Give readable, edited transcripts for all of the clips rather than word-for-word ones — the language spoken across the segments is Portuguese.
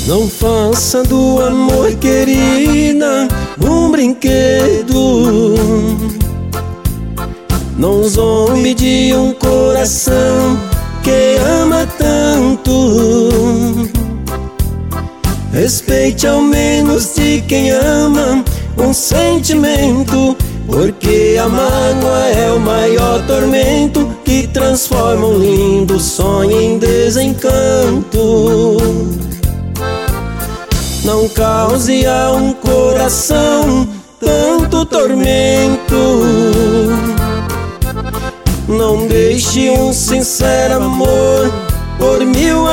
Não faça do amor, querida, um brinquedo. Não zombe de um coração que ama tanto. Respeite ao menos de quem ama um sentimento, porque a mágoa é o maior tormento que transforma um lindo sonho em desencanto. Não cause a um coração tanto tormento. Não deixe um sincero amor por mil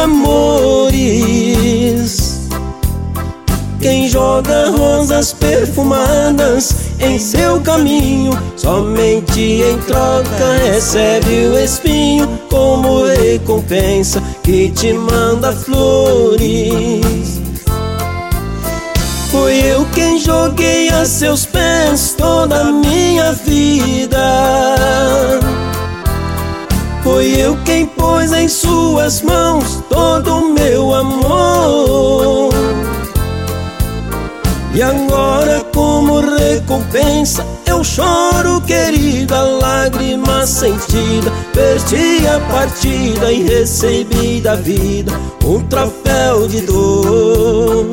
amores. Quem joga rosas perfumadas em seu caminho, somente em troca recebe o espinho como recompensa que te manda flores. Foi eu quem joguei a seus pés toda a minha vida. Foi eu quem pôs em suas mãos todo o meu amor. E agora, como recompensa, eu choro, querida, lágrima sentida. Perdi a partida e recebi da vida um troféu de dor.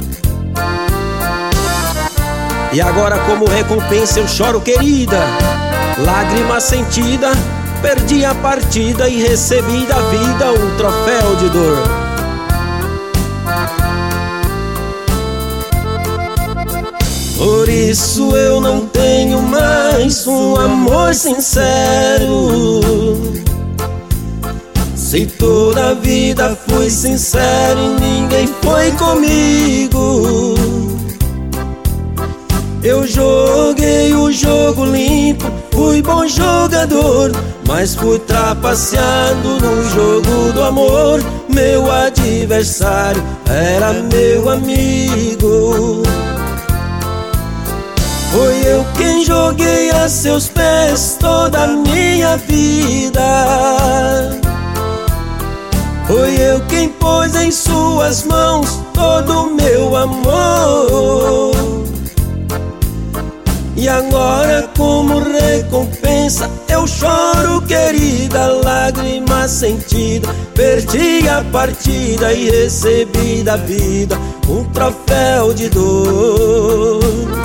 E agora, como recompensa, eu choro, querida, lágrima sentida. Perdi a partida e recebi da vida um troféu de dor. Por isso eu não tenho mais um amor sincero. Se toda a vida fui sincero e ninguém foi comigo. Eu joguei o jogo limpo, fui bom jogador, mas fui trapaceado no jogo do amor. Meu adversário era meu amigo. Foi eu quem joguei a seus pés toda a minha vida. Foi eu quem pôs em suas mãos todo o meu amor. E agora, como recompensa, eu choro, querida, lágrima sentida. Perdi a partida e recebi da vida um troféu de dor.